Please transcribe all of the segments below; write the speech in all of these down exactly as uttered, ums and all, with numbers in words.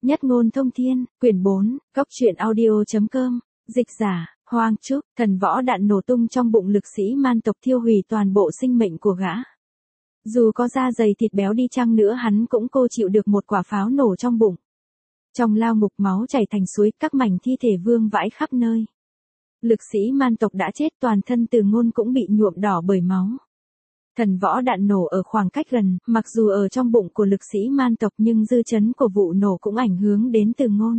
Nhất ngôn thông thiên, quyển bốn, góc truyện audio.com, dịch giả, Hoang Trúc, thần võ đạn nổ tung trong bụng lực sĩ man tộc thiêu hủy toàn bộ sinh mệnh của gã. Dù có da dày thịt béo đi chăng nữa hắn cũng cô chịu được một quả pháo nổ trong bụng. Trong lao ngục máu chảy thành suối, các mảnh thi thể vương vãi khắp nơi. Lực sĩ man tộc đã chết, toàn thân Từ Ngôn cũng bị nhuộm đỏ bởi máu. Thần võ đạn nổ ở khoảng cách gần, mặc dù ở trong bụng của lực sĩ man tộc nhưng dư chấn của vụ nổ cũng ảnh hưởng đến Từ Ngôn.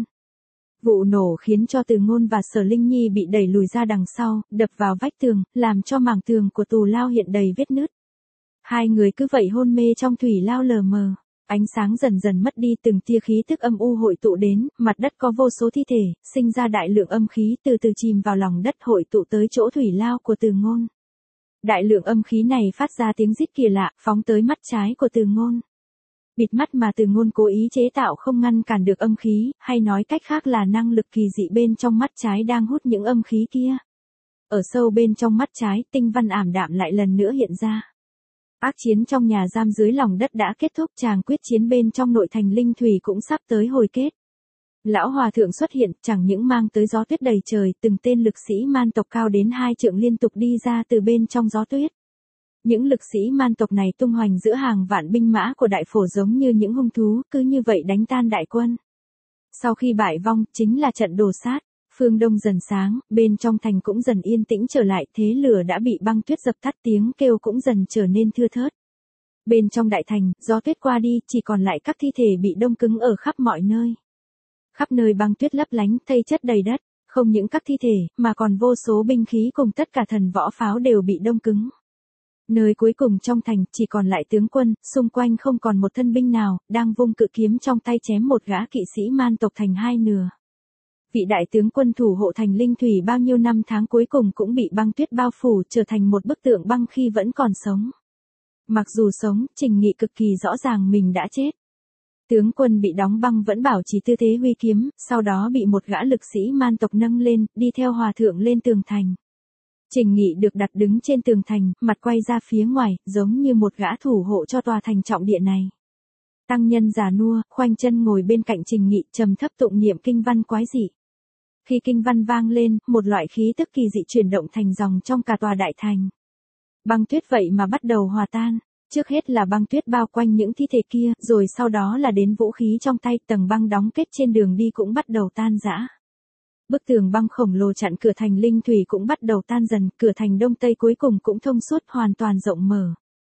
Vụ nổ khiến cho Từ Ngôn và Sở Linh Nhi bị đẩy lùi ra đằng sau, đập vào vách tường, làm cho mảng tường của tù lao hiện đầy vết nứt. Hai người cứ vậy hôn mê trong thủy lao lờ mờ. Ánh sáng dần dần mất đi, từng tia khí tức âm u hội tụ đến, mặt đất có vô số thi thể, sinh ra đại lượng âm khí từ từ chìm vào lòng đất hội tụ tới chỗ thủy lao của Từ Ngôn. Đại lượng âm khí này phát ra tiếng rít kỳ lạ, phóng tới mắt trái của Từ Ngôn. Bịt mắt mà Từ Ngôn cố ý chế tạo không ngăn cản được âm khí, hay nói cách khác là năng lực kỳ dị bên trong mắt trái đang hút những âm khí kia. Ở sâu bên trong mắt trái, tinh văn ảm đạm lại lần nữa hiện ra. Ác chiến trong nhà giam dưới lòng đất đã kết thúc, tràng quyết chiến bên trong nội thành Linh Thủy cũng sắp tới hồi kết. Lão hòa thượng xuất hiện, chẳng những mang tới gió tuyết đầy trời, từng tên lực sĩ man tộc cao đến hai trượng liên tục đi ra từ bên trong gió tuyết. Những lực sĩ man tộc này tung hoành giữa hàng vạn binh mã của đại phổ giống như những hung thú, cứ như vậy đánh tan đại quân. Sau khi bại vong, chính là trận đồ sát. Phương đông dần sáng, bên trong thành cũng dần yên tĩnh trở lại, thế lửa đã bị băng tuyết dập tắt, tiếng kêu cũng dần trở nên thưa thớt. Bên trong đại thành, gió tuyết qua đi, chỉ còn lại các thi thể bị đông cứng ở khắp mọi nơi. Khắp nơi băng tuyết lấp lánh, thây chất đầy đất, không những các thi thể, mà còn vô số binh khí cùng tất cả thần võ pháo đều bị đông cứng. Nơi cuối cùng trong thành, chỉ còn lại tướng quân, xung quanh không còn một thân binh nào, đang vung cự kiếm trong tay chém một gã kỵ sĩ man tộc thành hai nửa. Vị đại tướng quân thủ hộ thành Linh Thủy bao nhiêu năm tháng cuối cùng cũng bị băng tuyết bao phủ, trở thành một bức tượng băng khi vẫn còn sống. Mặc dù sống, Trình Nghị cực kỳ rõ ràng mình đã chết. Tướng quân bị đóng băng vẫn bảo trì tư thế huy kiếm, sau đó bị một gã lực sĩ man tộc nâng lên, đi theo hòa thượng lên tường thành. Trình Nghị được đặt đứng trên tường thành, mặt quay ra phía ngoài, giống như một gã thủ hộ cho tòa thành trọng địa này. Tăng nhân già nua, khoanh chân ngồi bên cạnh Trình Nghị, trầm thấp tụng niệm kinh văn quái dị. Khi kinh văn vang lên, một loại khí tức kỳ dị chuyển động thành dòng trong cả tòa đại thành. Băng tuyết vậy mà bắt đầu hòa tan. Trước hết là băng tuyết bao quanh những thi thể kia, rồi sau đó là đến vũ khí trong tay, tầng băng đóng kết trên đường đi cũng bắt đầu tan rã. Bức tường băng khổng lồ chặn cửa thành Linh Thủy cũng bắt đầu tan dần, cửa thành đông tây cuối cùng cũng thông suốt, hoàn toàn rộng mở.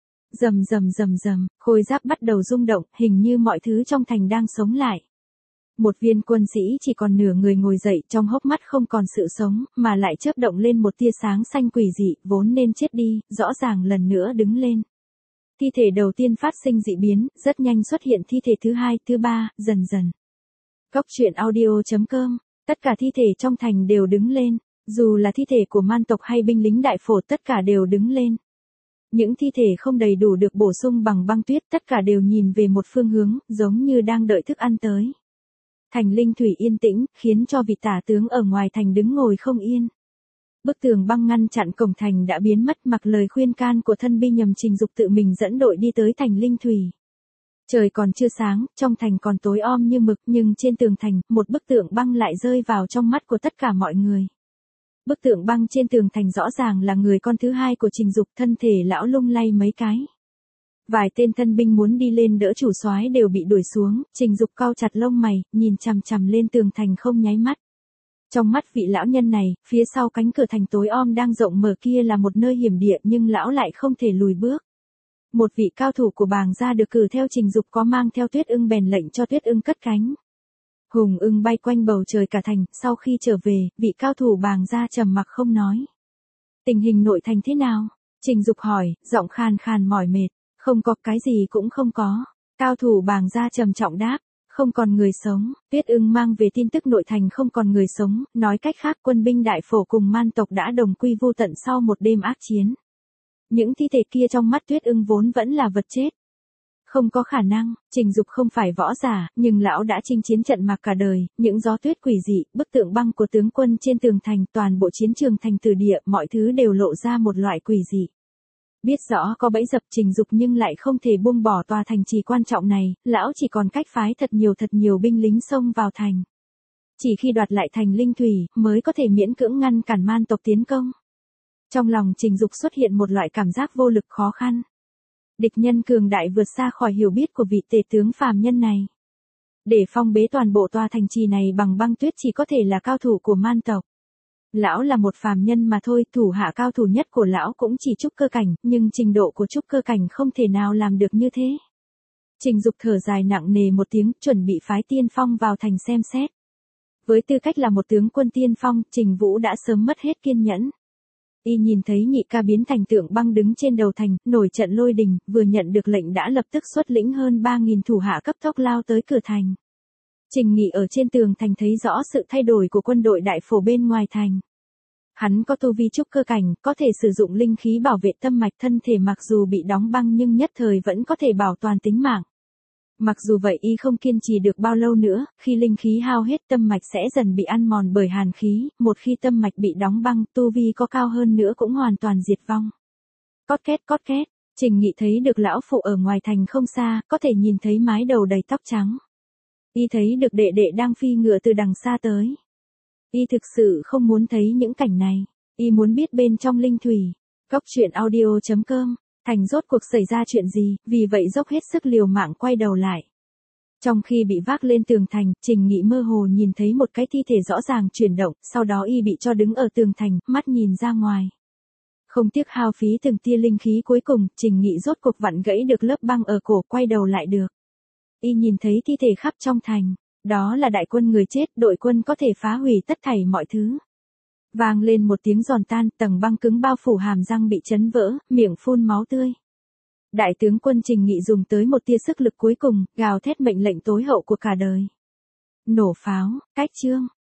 Rầm rầm rầm rầm, khôi giáp bắt đầu rung động, hình như mọi thứ trong thành đang sống lại. Một viên quân sĩ chỉ còn nửa người ngồi dậy, trong hốc mắt không còn sự sống, mà lại chớp động lên một tia sáng xanh quỷ dị, vốn nên chết đi, rõ ràng lần nữa đứng lên. Thi thể đầu tiên phát sinh dị biến, rất nhanh xuất hiện thi thể thứ hai, thứ ba, dần dần. Góc truyện audio.com, tất cả thi thể trong thành đều đứng lên, dù là thi thể của man tộc hay binh lính đại phổ tất cả đều đứng lên. Những thi thể không đầy đủ được bổ sung bằng băng tuyết, tất cả đều nhìn về một phương hướng, giống như đang đợi thức ăn tới. Thành Linh Thủy yên tĩnh, khiến cho vị tả tướng ở ngoài thành đứng ngồi không yên. Bức tường băng ngăn chặn cổng thành đã biến mất, mặc lời khuyên can của thân binh Nhầm Trình Dục tự mình dẫn đội đi tới thành Linh Thủy. Trời còn chưa sáng, trong thành còn tối om như mực, nhưng trên tường thành, một bức tượng băng lại rơi vào trong mắt của tất cả mọi người. Bức tượng băng trên tường thành rõ ràng là người con thứ hai của Trình Dục, thân thể lão lung lay mấy cái. Vài tên thân binh muốn đi lên đỡ chủ soái đều bị đuổi xuống, Trình Dục cau chặt lông mày, nhìn chằm chằm lên tường thành không nháy mắt. Trong mắt vị lão nhân này, phía sau cánh cửa thành tối om đang rộng mở kia là một nơi hiểm địa, nhưng lão lại không thể lùi bước. Một vị cao thủ của Bàng gia được cử theo Trình Dục có mang theo Tuyết Ưng bèn lệnh cho Tuyết Ưng cất cánh. Hùng ưng bay quanh bầu trời cả thành, sau khi trở về, vị cao thủ Bàng gia trầm mặc không nói. Tình hình nội thành thế nào? Trình Dục hỏi, giọng khan khan mỏi mệt. Không có, cái gì cũng không có. Cao thủ Bàng gia trầm trọng đáp, không còn người sống. Tuyết Ưng mang về tin tức nội thành không còn người sống, nói cách khác quân binh đại phổ cùng man tộc đã đồng quy vô tận sau một đêm ác chiến. Những thi thể kia trong mắt Tuyết Ưng vốn vẫn là vật chết. Không có khả năng, Trình Dục không phải võ giả, nhưng lão đã chinh chiến trận mạc cả đời, những gió tuyết quỷ dị, bức tượng băng của tướng quân trên tường thành, toàn bộ chiến trường thành từ địa, mọi thứ đều lộ ra một loại quỷ dị. Biết rõ có bẫy dập Trình Dục nhưng lại không thể buông bỏ tòa thành trì quan trọng này, lão chỉ còn cách phái thật nhiều thật nhiều binh lính xông vào thành. Chỉ khi đoạt lại thành Linh Thủy, mới có thể miễn cưỡng ngăn cản man tộc tiến công. Trong lòng Trình Dục xuất hiện một loại cảm giác vô lực khó khăn. Địch nhân cường đại vượt xa khỏi hiểu biết của vị tể tướng phàm nhân này. Để phong bế toàn bộ tòa thành trì này bằng băng tuyết chỉ có thể là cao thủ của man tộc. Lão là một phàm nhân mà thôi, thủ hạ cao thủ nhất của lão cũng chỉ trúc cơ cảnh, nhưng trình độ của trúc cơ cảnh không thể nào làm được như thế. Trình Dục thở dài nặng nề một tiếng, chuẩn bị phái tiên phong vào thành xem xét. Với tư cách là một tướng quân tiên phong, Trình Vũ đã sớm mất hết kiên nhẫn. Y nhìn thấy nhị ca biến thành tượng băng đứng trên đầu thành, nổi trận lôi đình, vừa nhận được lệnh đã lập tức xuất lĩnh hơn ba nghìn thủ hạ cấp tốc lao tới cửa thành. Trình Nghị ở trên tường thành thấy rõ sự thay đổi của quân đội đại phổ bên ngoài thành. Hắn có tu vi trúc cơ cảnh, có thể sử dụng linh khí bảo vệ tâm mạch, thân thể mặc dù bị đóng băng nhưng nhất thời vẫn có thể bảo toàn tính mạng. Mặc dù vậy y không kiên trì được bao lâu nữa, khi linh khí hao hết tâm mạch sẽ dần bị ăn mòn bởi hàn khí, một khi tâm mạch bị đóng băng, tu vi có cao hơn nữa cũng hoàn toàn diệt vong. Cót két cót két, Trình Nghị thấy được lão phụ ở ngoài thành không xa, có thể nhìn thấy mái đầu đầy tóc trắng. Y thấy được đệ đệ đang phi ngựa từ đằng xa tới. Y thực sự không muốn thấy những cảnh này, y muốn biết bên trong Linh Thủy. Góc truyện audio chấm com. Thành rốt cuộc xảy ra chuyện gì, vì vậy dốc hết sức liều mạng quay đầu lại. Trong khi bị vác lên tường thành, Trình Nghị mơ hồ nhìn thấy một cái thi thể rõ ràng chuyển động, sau đó y bị cho đứng ở tường thành, mắt nhìn ra ngoài. Không tiếc hao phí từng tia linh khí cuối cùng, Trình Nghị rốt cuộc vặn gãy được lớp băng ở cổ, quay đầu lại được. Y nhìn thấy thi thể khắp trong thành, đó là đại quân người chết, đội quân có thể phá hủy tất thảy mọi thứ. Vang lên một tiếng giòn tan, tầng băng cứng bao phủ hàm răng bị chấn vỡ, miệng phun máu tươi. Đại tướng quân Trình Nghị dùng tới một tia sức lực cuối cùng, gào thét mệnh lệnh tối hậu của cả đời. Nổ pháo, cách chương.